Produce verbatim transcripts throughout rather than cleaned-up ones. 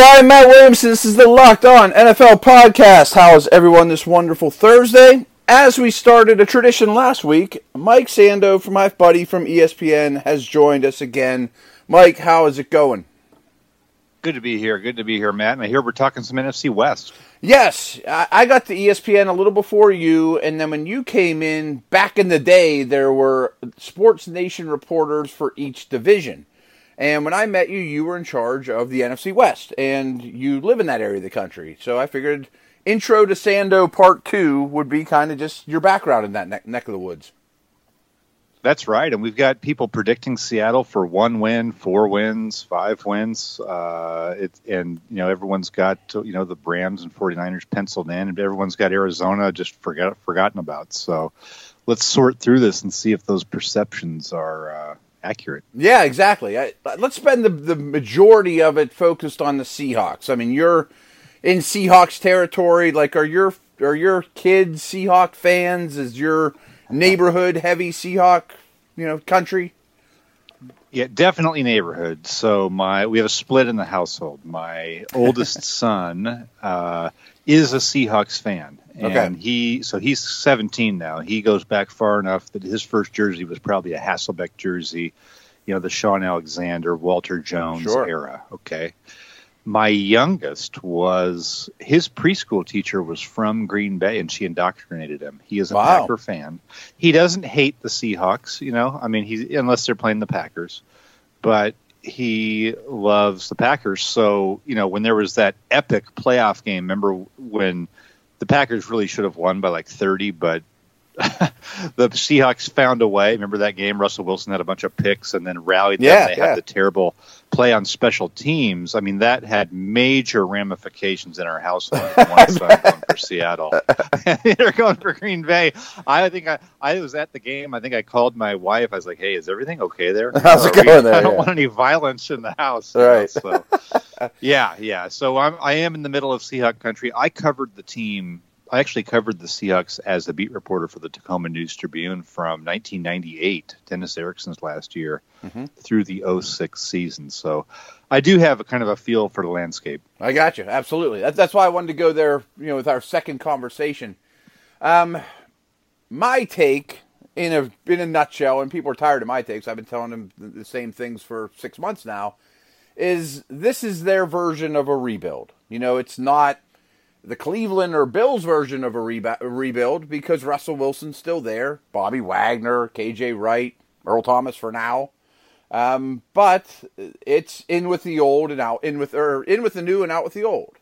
I'm Matt Williamson. This is the Locked On N F L podcast. How is everyone this wonderful Thursday? As we started a tradition last week, Mike Sando, from my buddy from E S P N, has joined us again. Mike, how is it going? Good to be here. Good to be here, Matt. And I hear we're talking some N F C West. Yes, I got to E S P N a little before you, and then when you came in, back in the day, there were Sports Nation reporters for each division. And when I met you, you were in charge of the N F C West, and you live in that area of the country. So I figured Intro to Sando Part two would be kind of just your background in that ne- neck of the woods. That's right, and we've got people predicting Seattle for one win, four wins, five wins. Uh, it, and, you know, everyone's got, you know, the Rams and 49ers penciled in, and everyone's got Arizona just forget, forgotten about. So let's sort through this and see if those perceptions are uh, accurate. Yeah, exactly. I, let's spend the, the majority of it focused on the Seahawks. I mean, you're in Seahawks territory. Like, are your are your kids Seahawk fans? Is your neighborhood heavy Seahawk, you know, country? Yeah, definitely neighborhood. So my we have a split in the household. My oldest son uh, is a Seahawks fan, and okay. he so he's seventeen now. He goes back far enough that his first jersey was probably a Hasselbeck jersey, you know, the Shaun Alexander, Walter Jones sure. era. Okay. My youngest was, his preschool teacher was from Green Bay, and she indoctrinated him. He is a wow. Packer fan. He doesn't hate the Seahawks, you know, I mean, he's unless they're playing the Packers, but he loves the Packers. So, you know, when there was that epic playoff game, remember when the Packers really should have won by like thirty, but the Seahawks found a way. Remember that game? Russell Wilson had a bunch of picks and then rallied them. Yeah, they yeah. had the terrible play on special teams. I mean, that had major ramifications in our household. One side going for Seattle, they're going for Green Bay. I think I, I was at the game. I think I called my wife. I was like, "Hey, is everything okay there? How's it going there? I don't yeah. want any violence in the house." Right. You know, so, yeah, yeah. So I'm I am in the middle of Seahawk country. I covered the team. I actually covered the Seahawks as a beat reporter for the Tacoma News Tribune from nineteen ninety-eight, Dennis Erickson's last year, mm-hmm. through the oh six season. So I do have a kind of a feel for the landscape. I got you. Absolutely. That's, that's why I wanted to go there, you know, with our second conversation. Um, my take, in a in a nutshell, and people are tired of my takes, I've been telling them the same things for six months now, is this is their version of a rebuild. You know, it's not the Cleveland or Bills version of a, reba- a rebuild because Russell Wilson's still there, Bobby Wagner, K J Wright, Earl Thomas for now. Um, but it's in with the old and out in with or in with the new and out with the old.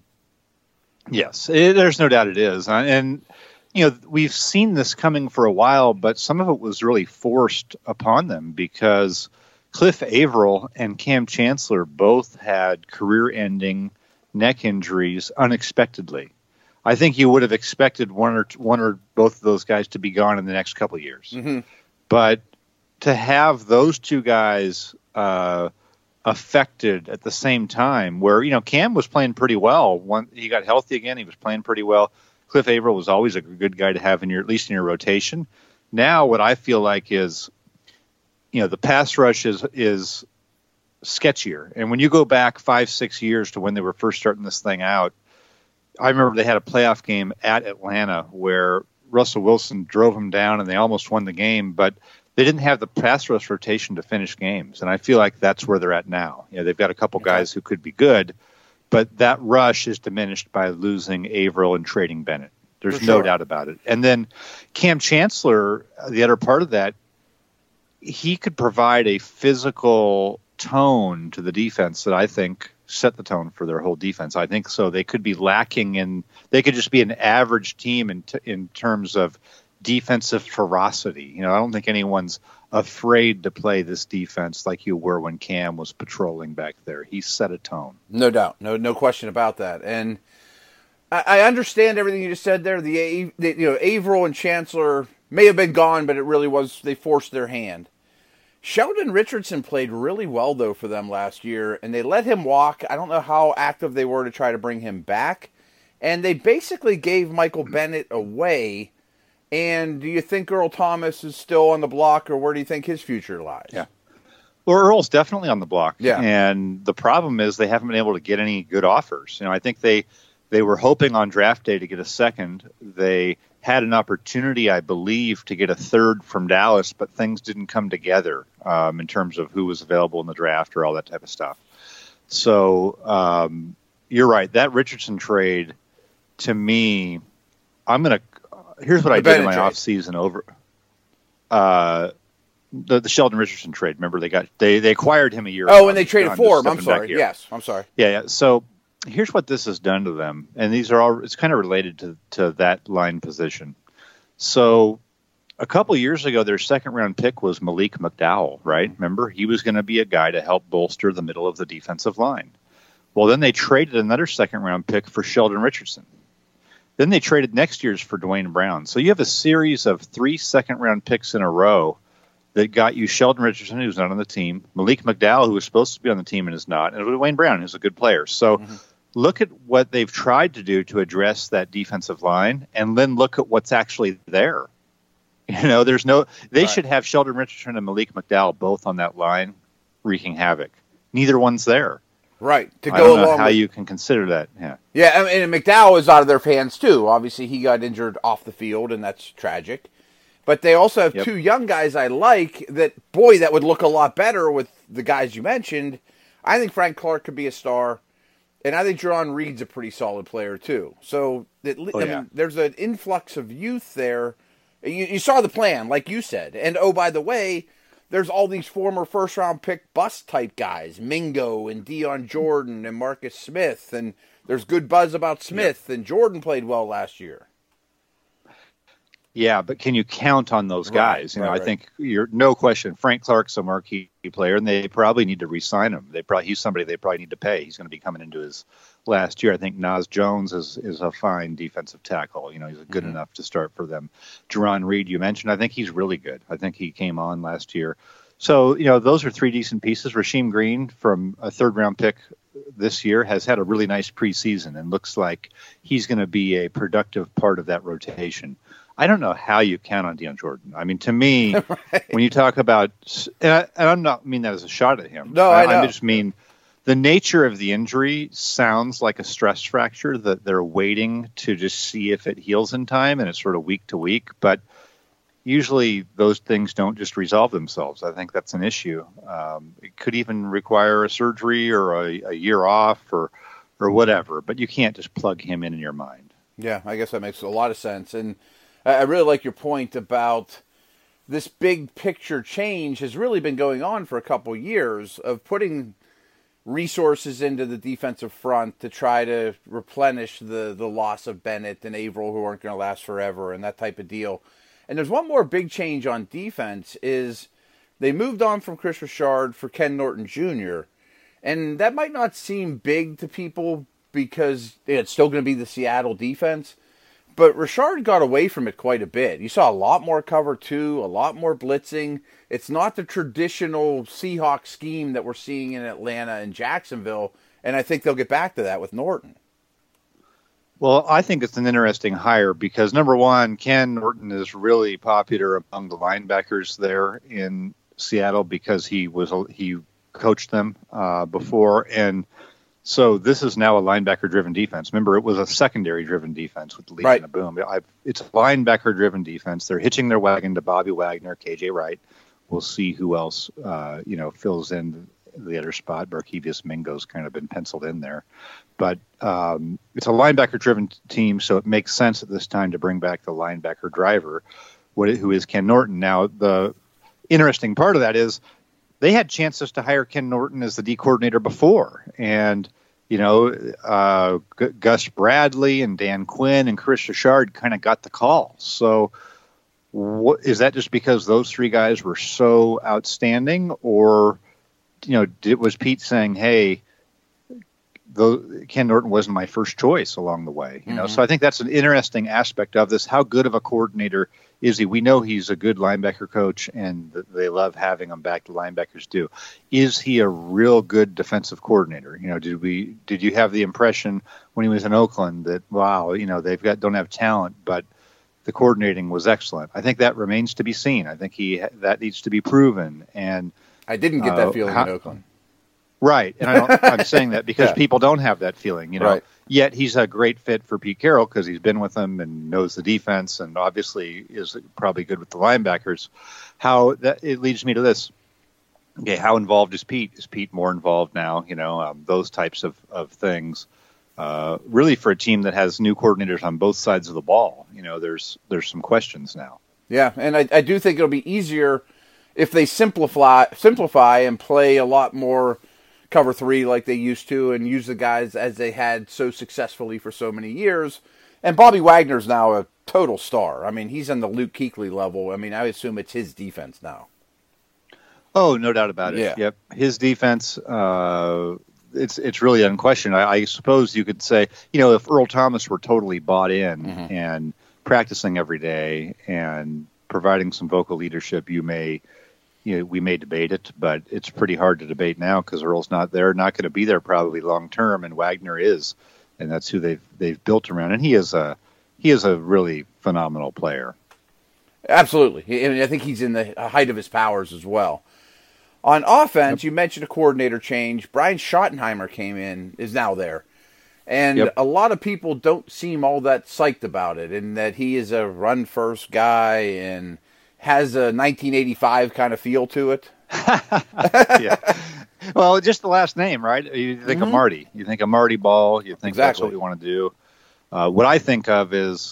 Yes, it, there's no doubt it is, and you know we've seen this coming for a while, but some of it was really forced upon them because Cliff Averill and Cam Chancellor both had career-ending neck injuries unexpectedly. I think you would have expected one or one or both of those guys to be gone in the next couple of years. Mm-hmm. But to have those two guys uh, affected at the same time, where you know Cam was playing pretty well. One, he got healthy again. He was playing pretty well. Cliff Averill was always a good guy to have in your at least in your rotation. Now, what I feel like is, you know, the pass rush is is. sketchier. And when you go back five, six years to when they were first starting this thing out, I remember they had a playoff game at Atlanta where Russell Wilson drove them down and they almost won the game, but they didn't have the pass rush rotation to finish games. And I feel like that's where they're at now. You know, they've got a couple okay. guys who could be good, but that rush is diminished by losing Averill and trading Bennett. There's For no sure. doubt about it. And then Cam Chancellor, the other part of that, he could provide a physical tone to the defense that I think set the tone for their whole defense. I think so. They could be lacking in, they could just be an average team in t- in terms of defensive ferocity. You know, I don't think anyone's afraid to play this defense like you were when Cam was patrolling back there. He set a tone. No doubt. No, no question about that. And I, I understand everything you just said there. The, the you know, Averill and Chancellor may have been gone, but it really was, they forced their hand. Sheldon Richardson played really well, though, for them last year, and they let him walk. I don't know how active they were to try to bring him back. And they basically gave Michael Bennett away. And do you think Earl Thomas is still on the block, or where do you think his future lies? Yeah. Well, Earl's definitely on the block. Yeah. And the problem is they haven't been able to get any good offers. You know, I think they they were hoping on draft day to get a second. They had an opportunity, I believe, to get a third from Dallas, but things didn't come together um, in terms of who was available in the draft or all that type of stuff. So um, you're right. That Richardson trade, to me, I'm going to – here's what the I did in my trade. offseason over uh, the, the Sheldon Richardson trade. Remember, they got they, they acquired him a year Oh, ago. when they traded I'm for him. just I'm stepping back sorry. here. Yes, I'm sorry. Yeah, yeah. So here's what this has done to them, and these are all, it's kind of related to, to that line position. So a couple years ago, their second round pick was Malik McDowell, right? Remember, he was going to be a guy to help bolster the middle of the defensive line. Well, then they traded another second round pick for Sheldon Richardson. Then they traded next year's for Dwayne Brown. So you have a series of three second round picks in a row that got you Sheldon Richardson, who's not on the team, Malik McDowell, who was supposed to be on the team and is not, and Dwayne Brown, who's a good player. So mm-hmm. look at what they've tried to do to address that defensive line, and then look at what's actually there. You know, there's no. They right. should have Sheldon Richardson and Malik McDowell both on that line, wreaking havoc. Neither one's there. Right. To go I don't know along how with, you can consider that. Yeah. Yeah, and McDowell is out of their hands too. Obviously, he got injured off the field, and that's tragic. But they also have yep. two young guys I like that, boy, that would look a lot better with the guys you mentioned. I think Frank Clark could be a star, and I think Jerron Reed's a pretty solid player too. So it, oh, I yeah. mean, there's an influx of youth there. You, you saw the plan, like you said. And, oh, by the way, there's all these former first-round pick bust-type guys, Mingo and Dion Jordan and Marcus Smith, and there's good buzz about Smith, yep. and Jordan played well last year. Yeah, but can you count on those guys? Right, you know, right, I right. think you're no question. Frank Clark's a marquee player, and they probably need to re-sign him. They probably he's somebody they probably need to pay. He's going to be coming into his last year. I think Nas Jones is is a fine defensive tackle. You know, he's good mm-hmm. enough to start for them. Jerron Reed, you mentioned, I think he's really good. I think he came on last year. So, you know, those are three decent pieces. Rasheem Green, from a third-round pick this year, has had a really nice preseason and looks like he's going to be a productive part of that rotation. I don't know how you count on Dion Jordan. I mean, to me, right. when you talk about, and, I, and I'm not mean that as a shot at him. No, I, I know. I just mean the nature of the injury sounds like a stress fracture that they're waiting to just see if it heals in time, and it's sort of week to week. But usually those things don't just resolve themselves. I think that's an issue. Um, it could even require a surgery or a, a year off or or whatever. But you can't just plug him in in your mind. Yeah, I guess that makes a lot of sense. And I really like your point about this big picture change has really been going on for a couple years of putting resources into the defensive front to try to replenish the, the loss of Bennett and Averill, who aren't going to last forever, and that type of deal. And there's one more big change on defense is they moved on from Chris Richard for Ken Norton Junior And that might not seem big to people because it's still going to be the Seattle defense. But Richard got away from it quite a bit. You saw a lot more cover two, a lot more blitzing. It's not the traditional Seahawks scheme that we're seeing in Atlanta and Jacksonville, and I think they'll get back to that with Norton. Well, I think it's an interesting hire because, number one, Ken Norton is really popular among the linebackers there in Seattle because he was he coached them uh, before, and so this is now a linebacker-driven defense. Remember, it was a secondary-driven defense with the Legion right. of Boom. I've, it's a linebacker-driven defense. They're hitching their wagon to Bobby Wagner, K J Wright. We'll see who else, uh, you know, fills in the other spot. Barkevius Mingo's kind of been penciled in there. But um, it's a linebacker-driven team, so it makes sense at this time to bring back the linebacker driver, what, who is Ken Norton. Now, the interesting part of that is they had chances to hire Ken Norton as the D coordinator before, and you know, uh, G- Gus Bradley and Dan Quinn and Chris Richard kind of got the call. So what, is that just because those three guys were so outstanding, or, you know, did, was Pete saying, hey, the, Ken Norton wasn't my first choice along the way? You know, mm-hmm. So I think that's an interesting aspect of this. How good of a coordinator is he? We know he's a good linebacker coach, and they love having him back. The linebackers do. Is he a real good defensive coordinator? You know, did we? Did you have the impression when he was in Oakland that wow, you know, they've got don't have talent, but the coordinating was excellent? I think that remains to be seen. I think he that needs to be proven. And I didn't get that Uh, feeling how- in Oakland. Right, and I don't, I'm saying that because Yeah. people don't have that feeling, you know. Right. Yet he's a great fit for Pete Carroll because he's been with them and knows the defense, and obviously is probably good with the linebackers. How that it leads me to this: okay, how involved is Pete? Is Pete more involved now? You know, um, those types of of things. Uh, really, for a team that has new coordinators on both sides of the ball, you know, there's there's some questions now. Yeah, and I, I do think it'll be easier if they simplify simplify and play a lot more cover three like they used to and use the guys as they had so successfully for so many years. And Bobby Wagner's now a total star. I mean, he's on the Luke Kuechly level. I mean, I assume it's his defense now. Oh, no doubt about it. Yeah. Yep. His defense, uh, it's it's really unquestioned. I, I suppose you could say, you know, if Earl Thomas were totally bought in Mm-hmm. and practicing every day and providing some vocal leadership, you may, you know, we may debate it, but it's pretty hard to debate now because Earl's not there, not going to be there probably long term, and Wagner is, and that's who they've they've built around, and he is a he is a really phenomenal player. Absolutely. I mean, I think he's in the height of his powers as well. On offense, you mentioned a coordinator change. Brian Schottenheimer came in, is now there. And Yep. a lot of people don't seem all that psyched about it, and that he is a run-first guy and has a nineteen eighty-five kind of feel to it. Yeah. Well, just the last name, right? You think Mhm. of Marty. You think of Marty Ball. You think that's Exactly. what we want to do. Uh, what I think of is,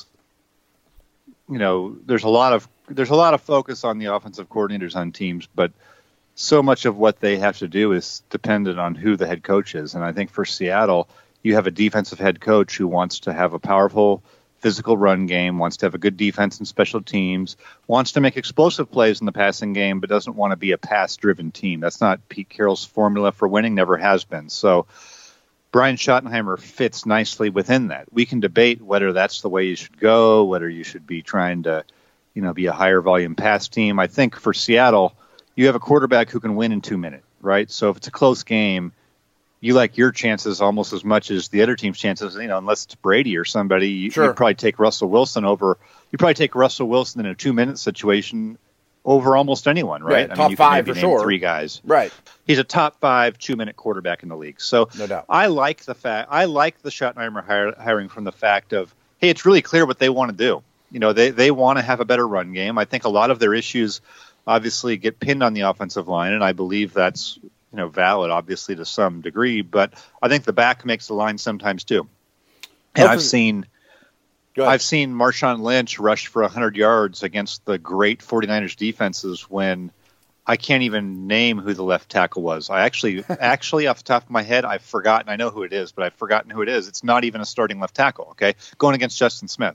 you know, there's a lot of there's a lot of focus on the offensive coordinators on teams, but so much of what they have to do is dependent on who the head coach is. And I think for Seattle, you have a defensive head coach who wants to have a powerful physical run game, wants to have a good defense and special teams, wants to make explosive plays in the passing game, but doesn't want to be a pass-driven team. That's not Pete Carroll's formula for winning, never has been. So Brian Schottenheimer fits nicely within that. We can debate whether that's the way you should go, whether you should be trying to, you know, be a higher volume pass team. I think for Seattle, you have a quarterback who can win in two minutes, right? So if it's a close game, you like your chances almost as much as the other team's chances, you know, unless it's Brady or somebody. You, Sure. You'd probably take Russell Wilson over. You probably take Russell Wilson in a two-minute situation over almost anyone, right? Yeah, I top mean, you can five maybe for name sure. three guys. Right. He's a top five two-minute quarterback in the league. So No doubt. I like the fact I like the Schottenheimer hire, hiring from the fact of, hey, it's really clear what they want to do. You know, they they want to have a better run game. I think a lot of their issues obviously get pinned on the offensive line, and I believe that's, you know, valid, obviously, to some degree. But I think the back makes the line sometimes too. And Well, I've for- seen Go ahead. I've seen Marshawn Lynch rush for one hundred yards against the great 49ers defenses when I can't even name who the left tackle was. I actually, actually, off the top of my head, I've forgotten. I know who it is, but I've forgotten who it is. It's not even a starting left tackle, okay? Going against Justin Smith.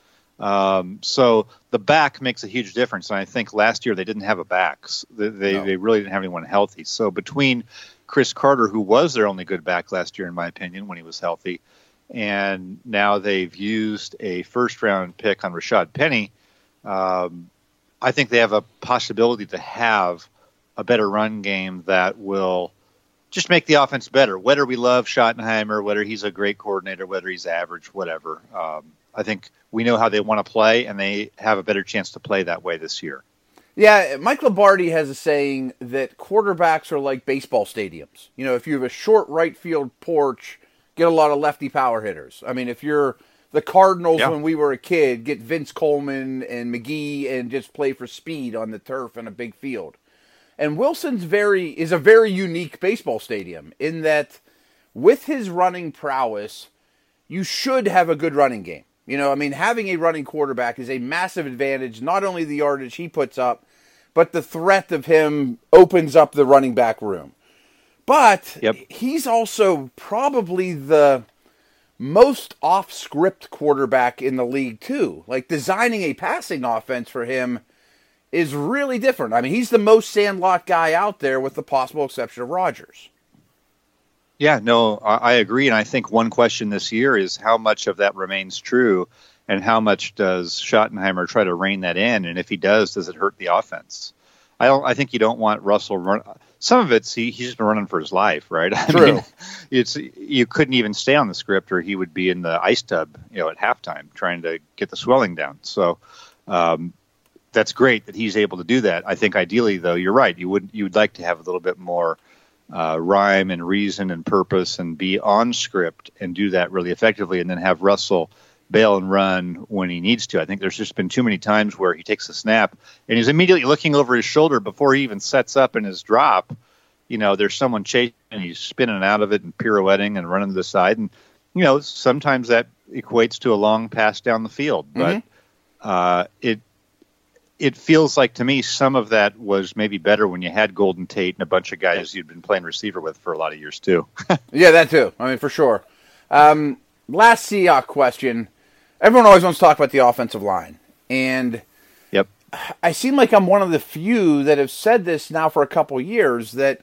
Um, so the back makes a huge difference. And I think last year they didn't have a back. They, they, No. they really didn't have anyone healthy. So between Chris Carter, who was their only good back last year, in my opinion, when he was healthy, and now they've used a first-round pick on Rashad Penny, um, I think they have a possibility to have a better run game that will just make the offense better. Whether we love Schottenheimer, whether he's a great coordinator, whether he's average, whatever. Um, I think we know how they want to play, and they have a better chance to play that way this year. Yeah, Mike Lombardi has a saying that quarterbacks are like baseball stadiums. You know, if you have a short right field porch, get a lot of lefty power hitters. I mean, if you're the Cardinals Yeah. when we were a kid, get Vince Coleman and McGee and just play for speed on the turf in a big field. And Wilson's very is a very unique baseball stadium in that with his running prowess, you should have a good running game. You know, I mean, having a running quarterback is a massive advantage, not only the yardage he puts up, but the threat of him opens up the running back room. But Yep. he's also probably the most off-script quarterback in the league, too. Like, designing a passing offense for him is really different. I mean, he's the most sandlot guy out there with the possible exception of Rodgers. Yeah, no, I, I agree. And I think one question this year is how much of that remains true and how much does Schottenheimer try to rein that in? And if he does, does it hurt the offense? I don't. I think you don't want Russell run. Some of it's he, he's just been running for his life, right? I True. mean, it's you couldn't even stay on the script, or he would be in the ice tub, you know, at halftime trying to get the swelling down. So, um, that's great that he's able to do that. I think ideally, though, you're right. You would you would like to have a little bit more uh, rhyme and reason and purpose and be on script and do that really effectively, and then have Russell bail and run when he needs to. I think there's just been too many times where he takes a snap and he's immediately looking over his shoulder before he even sets up in his drop. You know, there's someone chasing and he's spinning out of it and pirouetting and running to the side. And, you know, sometimes that equates to a long pass down the field. But mm-hmm. uh, it it feels like to me some of that was maybe better when you had Golden Tate and a bunch of guys you'd been playing receiver with for a lot of years too. Yeah, that too. I mean, for sure. Um, last Seahawks question. Everyone always wants to talk about the offensive line. And yep. I seem like I'm one of the few that have said this now for a couple of years, that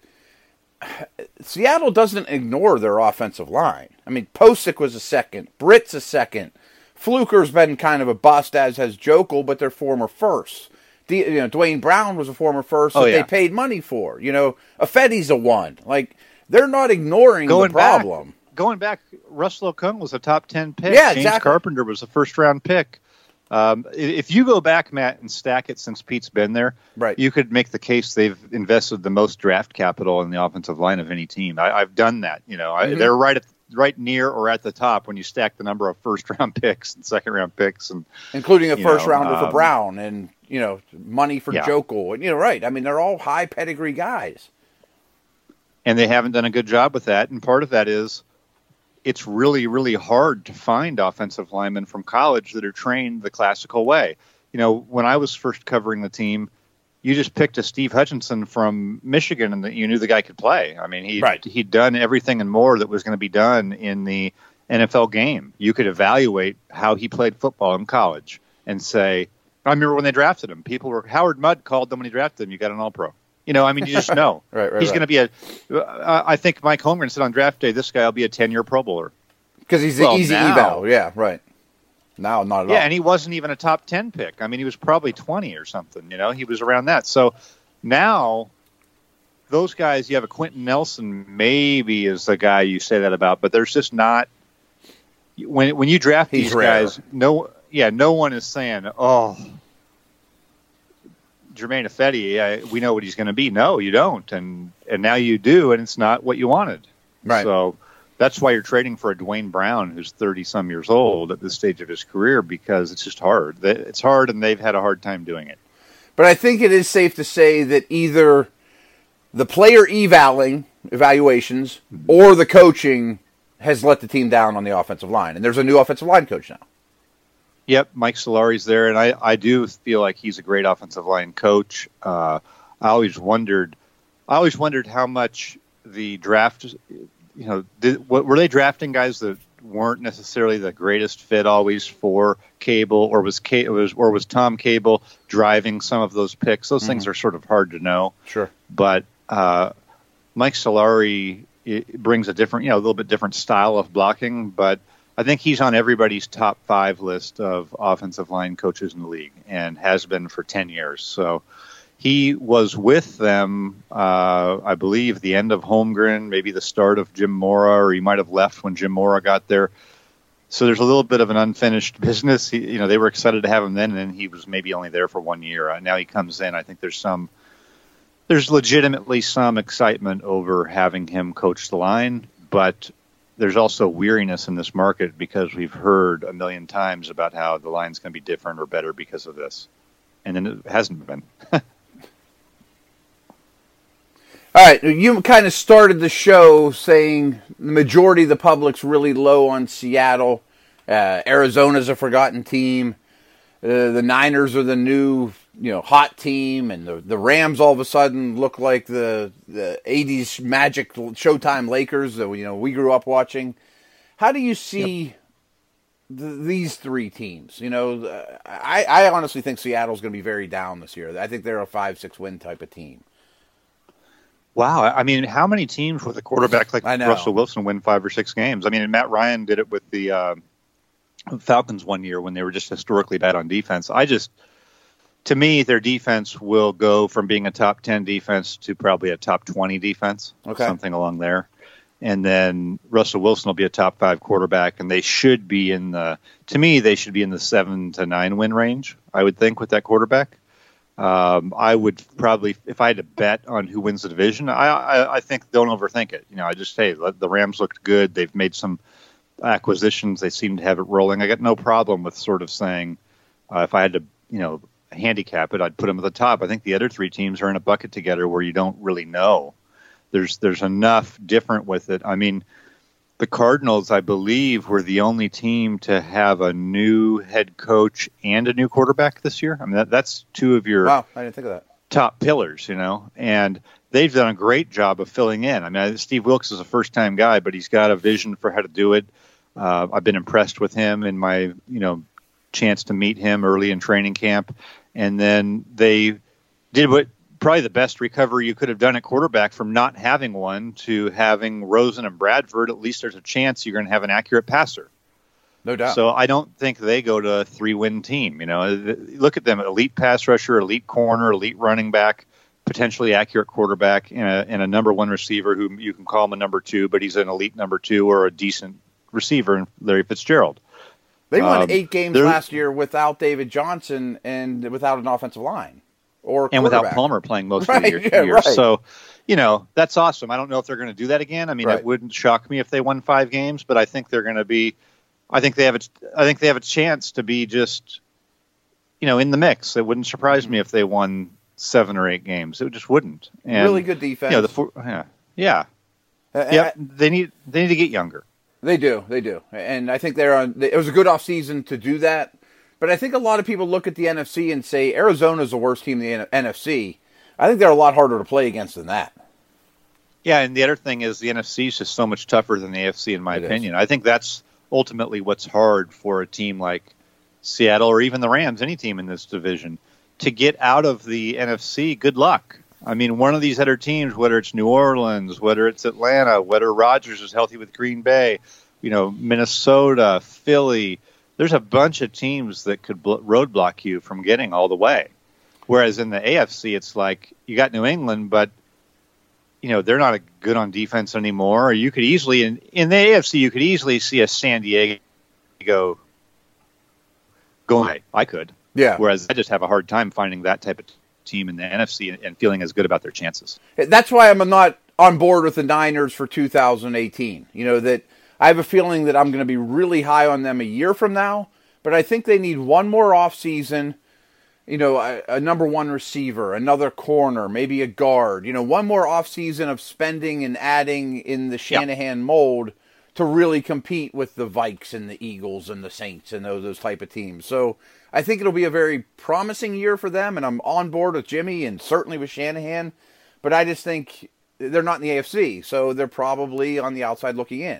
Seattle doesn't ignore their offensive line. I mean, Posick was a second. Britt's a second. Fluker's been kind of a bust, as has Jokel, but they're former firsts. D, you know, Dwayne Brown was a former first that oh, yeah. they paid money for. You know, Afedi's a one. Like, they're not ignoring Going the problem. Back. Going back, Russell Okung was a top ten pick. Yeah, James exactly. Carpenter was a first-round pick. Um, if you go back, Matt, and stack it since Pete's been there, right. you could make the case they've invested the most draft capital in the offensive line of any team. I, I've done that. You know, mm-hmm. I, they're right at right near or at the top when you stack the number of first-round picks and second-round picks, and including a first-rounder um, for Brown and you know money for yeah. Jokel. And you know, right? I mean, they're all high pedigree guys, and they haven't done a good job with that. And part of that is, it's really, really hard to find offensive linemen from college that are trained the classical way. You know, when I was first covering the team, you just picked a Steve Hutchinson from Michigan and you knew the guy could play. I mean, he, right. he'd done everything and more that was going to be done in the N F L game. You could evaluate how he played football in college and say, I remember when they drafted him, people were, Howard Mudd called them when he drafted him, you got an all-pro. You know, I mean, you just know. right, right, he's right. going to be a. Uh, I think Mike Holmgren said on draft day, this guy will be a ten-year Pro Bowler because he's well, the easy now, eval. Yeah, right. Now, not at yeah, all. and he wasn't even a top ten pick. I mean, he was probably twenty or something. You know, he was around that. So now, those guys, you have a Quentin Nelson, maybe is the guy you say that about, but there's just not. When when you draft he's these rare. guys, no, yeah, no one is saying, oh. Jermaine Ifedi, uh, we know what he's going to be. No, you don't, and and now you do, and it's not what you wanted. Right. So that's why you're trading for a Dwayne Brown who's thirty some years old at this stage of his career, because it's just hard. It's hard, and they've had a hard time doing it. But I think it is safe to say that either the player evaling evaluations or the coaching has let the team down on the offensive line, and there's a new offensive line coach now. Yep, Mike Solari's there, and I, I do feel like he's a great offensive line coach. Uh, I always wondered, I always wondered how much the draft, you know, did, what, were they drafting guys that weren't necessarily the greatest fit always for Cable, or was K, was or was Tom Cable driving some of those picks? Those mm-hmm. things are sort of hard to know. Sure, but uh, Mike Solari brings a different, you know, a little bit different style of blocking, but I think he's on everybody's top five list of offensive line coaches in the league and has been for ten years. So he was with them, uh, I believe, the end of Holmgren, maybe the start of Jim Mora, or he might have left when Jim Mora got there. So there's a little bit of an unfinished business. He, you know, they were excited to have him then, and then he was maybe only there for one year. Uh, now he comes in. I think there's some, there's legitimately some excitement over having him coach the line, but there's also weariness in this market because we've heard a million times about how the line's going to be different or better because of this. And then it hasn't been. All right, you kind of started the show saying the majority of the public's really low on Seattle. Uh, Arizona's a forgotten team. Uh, the Niners are the new, you know, hot team, and the the Rams all of a sudden look like the the eighties Magic Showtime Lakers that you know we grew up watching. How do you see yep. the, these three teams? You know, I, I honestly think Seattle's going to be very down this year. I think they're a five six win type of team. Wow, I mean, how many teams with a quarterback like Russell Wilson win five or six games? I mean, Matt Ryan did it with the uh, Falcons one year when they were just historically bad on defense. I just, to me, their defense will go from being a top ten defense to probably a top twenty defense, okay. something along there. And then Russell Wilson will be a top five quarterback, and they should be in the, to me, they should be in the seven to nine win range, I would think, with that quarterback. Um, I would probably, if I had to bet on who wins the division, I, I, I think don't overthink it. You know, I just say the Rams looked good. They've made some acquisitions. They seem to have it rolling. I got no problem with sort of saying, uh, if I had to, you know, handicap it, I'd put them at the top. I think the other three teams are in a bucket together where you don't really know. There's there's enough different with it. I mean, the Cardinals, I believe, were the only team to have a new head coach and a new quarterback this year. I mean, that, that's two of your wow, I didn't think of that. top pillars, you know, and they've done a great job of filling in. I mean, Steve Wilkes is a first-time guy, but he's got a vision for how to do it. Uh, I've been impressed with him in my, you know, chance to meet him early in training camp. And then they did what probably the best recovery you could have done at quarterback from not having one to having Rosen and Bradford. At least there's a chance you're going to have an accurate passer. No doubt. So I don't think they go to a three-win team. You know, look at them: elite pass rusher, elite corner, elite running back, potentially accurate quarterback, and a, and a number one receiver who you can call him a number two, but he's an elite number two or a decent receiver, Larry Fitzgerald. They won um, eight games last year without David Johnson and without an offensive line. Or and without Palmer playing most right, of the year. yeah, year. Right. So, you know, that's awesome. I don't know if they're going to do that again. I mean, right. It wouldn't shock me if they won five games, but I think they're going to be. I think they have a. I think they have a chance to be just, you know, in the mix. It wouldn't surprise mm-hmm. me if they won seven or eight games. It just wouldn't. And, really good defense. You know, the four, yeah, yeah, uh, yeah. They need they need to get younger. They do, they do, and I think they're on. It was a good offseason to do that. But I think a lot of people look at the N F C and say Arizona's the worst team in the N F C. I think they're a lot harder to play against than that. Yeah, and the other thing is the N F C is just so much tougher than the A F C, in my it opinion. Is. I think that's ultimately what's hard for a team like Seattle or even the Rams, any team in this division, to get out of the N F C. Good luck. I mean, one of these other teams, whether it's New Orleans, whether it's Atlanta, whether Rodgers is healthy with Green Bay, you know, Minnesota, Philly, there's a bunch of teams that could blo- roadblock you from getting all the way. Whereas in the A F C, it's like you got New England, but you know they're not a good on defense anymore. Or you could easily in, in the A F C, you could easily see a San Diego go going. I could, yeah. Whereas I just have a hard time finding that type of team in the N F C and, and feeling as good about their chances. That's why I'm not on board with the Niners for two thousand eighteen. You know that. I have a feeling that I'm going to be really high on them a year from now, but I think they need one more offseason, you know, a, a number one receiver, another corner, maybe a guard, you know, one more offseason of spending and adding in the Shanahan yep. mold to really compete with the Vikes and the Eagles and the Saints and those, those type of teams. So I think it'll be a very promising year for them, and I'm on board with Jimmy and certainly with Shanahan, but I just think they're not in the A F C, so they're probably on the outside looking in.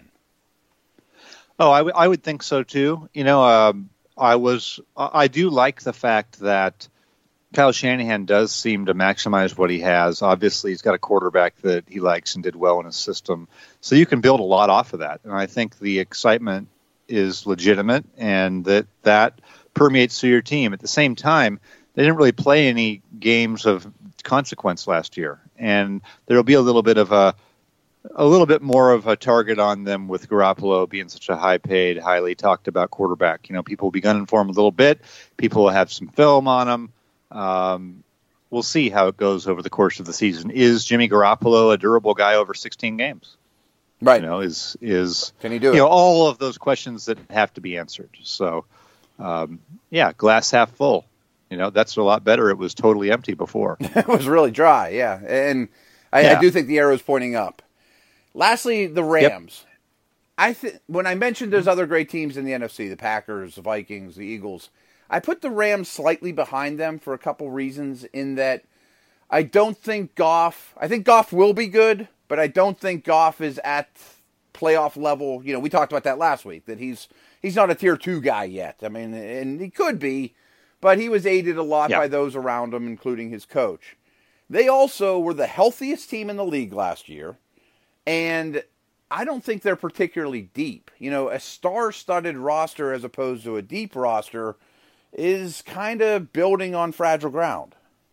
Oh, I, w- I would think so too. You know, um, I was I do like the fact that Kyle Shanahan does seem to maximize what he has. Obviously, he's got a quarterback that he likes and did well in his system, so you can build a lot off of that. And I think the excitement is legitimate, and that that permeates through your team. At the same time, they didn't really play any games of consequence last year, and there'll be a little bit of a a little bit more of a target on them with Garoppolo being such a high-paid, highly talked about quarterback. You know, people will be gunning for him a little bit. People will have some film on him. Um, we'll see how it goes over the course of the season. Is Jimmy Garoppolo a durable guy over sixteen games? Right. You know, is is can he do it? You know, all of those questions that have to be answered. So, um, yeah, glass half full. You know, that's a lot better. It was totally empty before. It was really dry. Yeah, and I, yeah. I do think the arrow's pointing up. Lastly, the Rams. Yep. I th- when I mentioned there's other great teams in the N F C, the Packers, the Vikings, the Eagles, I put the Rams slightly behind them for a couple reasons in that I don't think Goff, I think Goff will be good, but I don't think Goff is at playoff level. You know, we talked about that last week, that he's he's not a tier two guy yet. I mean, and he could be, but he was aided a lot yep. by those around him, including his coach. They also were the healthiest team in the league last year. And I don't think they're particularly deep. You know, a star-studded roster as opposed to a deep roster is kind of building on fragile ground.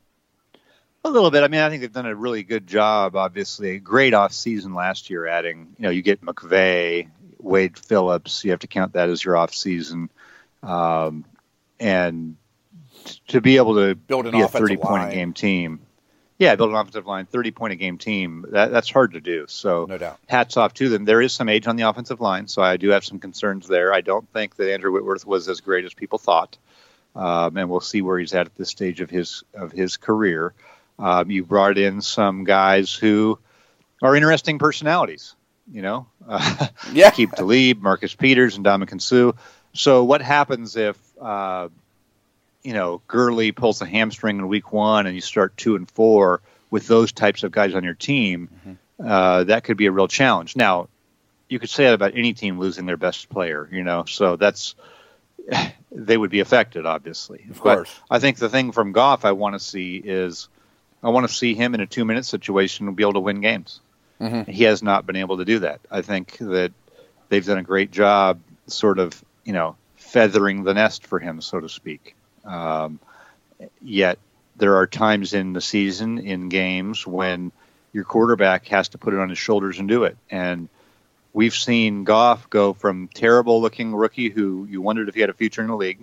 A little bit. I mean, I think they've done a really good job, obviously. A great offseason last year adding, you know, you get McVay, Wade Phillips. You have to count that as your offseason. Um, and to be able to build an be a offensive thirty-point a line. game team. Yeah, build an offensive line, thirty-point a game team. That, that's hard to do. So No doubt. hats off to them. There is some age on the offensive line, so I do have some concerns there. I don't think that Andrew Whitworth was as great as people thought, um, and we'll see where he's at at this stage of his of his career. Um, you brought in some guys who are interesting personalities. You know, uh, Yeah. Keep Talib, Marcus Peters, and Ndamukong Suh. So what happens if uh, you know, Gurley pulls a hamstring in week one and you start two and four with those types of guys on your team? Mm-hmm. Uh, that could be a real challenge. Now, you could say that about any team losing their best player, you know, so that's, they would be affected, obviously. Of course. But I think the thing from Goff I want to see is I want to see him in a two minute situation and be able to win games. Mm-hmm. He has not been able to do that. I think that they've done a great job sort of, you know, feathering the nest for him, so to speak. Um, yet there are times in the season, in games, when your quarterback has to put it on his shoulders and do it. And we've seen Goff go from terrible-looking rookie who you wondered if he had a future in the league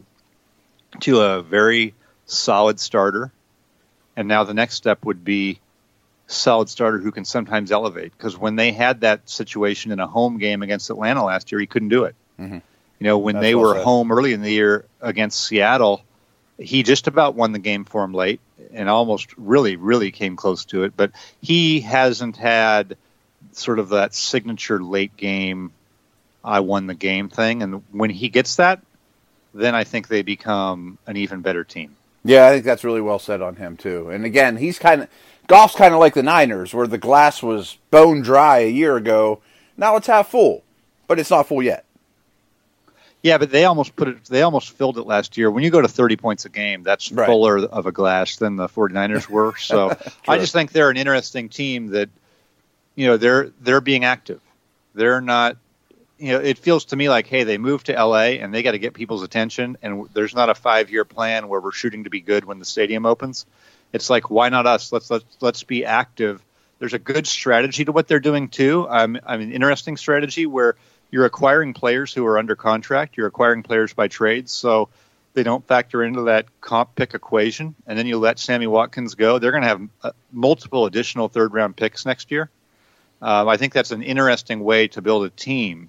to a very solid starter. And now the next step would be solid starter who can sometimes elevate. Because when they had that situation in a home game against Atlanta last year, he couldn't do it. Mm-hmm. You know, when That's they well were said. home early in the year against Seattle, he just about won the game for him late and almost really, really came close to it. But he hasn't had sort of that signature late game, I won the game thing. And when he gets that, then I think they become an even better team. Yeah, I think that's really well said on him, too. And again, he's kind of, Goff's kind of like the Niners, where the glass was bone dry a year ago. Now it's half full, but it's not full yet. Yeah, but they almost put it. They almost filled it last year. When you go to thirty points a game, that's right. fuller of a glass than the 49ers were. So I just think they're an interesting team that, you know, they're they're being active. They're not, you know, it feels to me like, hey, they moved to L A and they got to get people's attention. And there's not a five-year plan where we're shooting to be good when the stadium opens. It's like, why not us? Let's let's let's be active. There's a good strategy to what they're doing too. Um, I mean, interesting strategy where you're acquiring players who are under contract. You're acquiring players by trade, so they don't factor into that comp pick equation. And then you let Sammy Watkins go. They're going to have uh, multiple additional third-round picks next year. Um, I think that's an interesting way to build a team,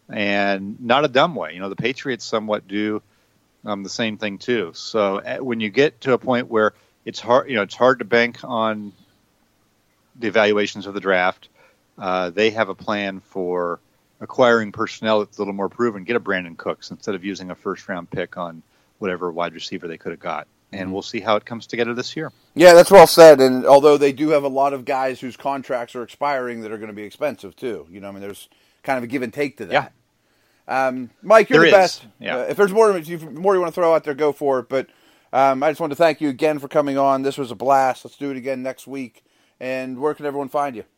and not a dumb way. You know, the Patriots somewhat do um, the same thing too. So uh, when you get to a point where it's hard, you know, it's hard to bank on the evaluations of the draft, uh, they have a plan for acquiring personnel that's a little more proven. Get a Brandon Cooks instead of using a first-round pick on whatever wide receiver they could have got. And mm-hmm. we'll see how it comes together this year. Yeah, that's well said. And although they do have a lot of guys whose contracts are expiring that are going to be expensive too. You know, I mean, there's kind of a give and take to that. Yeah. Um, Mike, you're there the is. best. Yeah. Uh, if there's more, more you want to throw out there, go for it. But um, I just want to thank you again for coming on. This was a blast. Let's do it again next week. And where can everyone find you?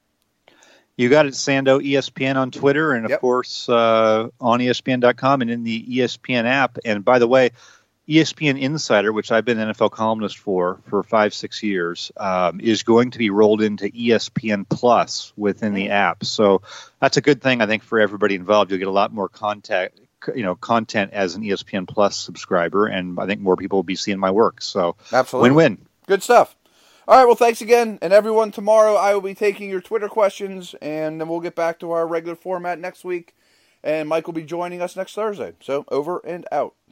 You got it, Sando E S P N on Twitter, and of yep. course uh, on E S P N dot com and in the E S P N app. And by the way, E S P N Insider, which I've been an N F L columnist for for five, six years, um, is going to be rolled into E S P N Plus within the app. So that's a good thing, I think, for everybody involved. You'll get a lot more contact, you know, content as an E S P N Plus subscriber, and I think more people will be seeing my work. So absolutely, win-win. Good stuff. All right, well, thanks again. And everyone, tomorrow I will be taking your Twitter questions, and then we'll get back to our regular format next week. And Mike will be joining us next Thursday. So, over and out.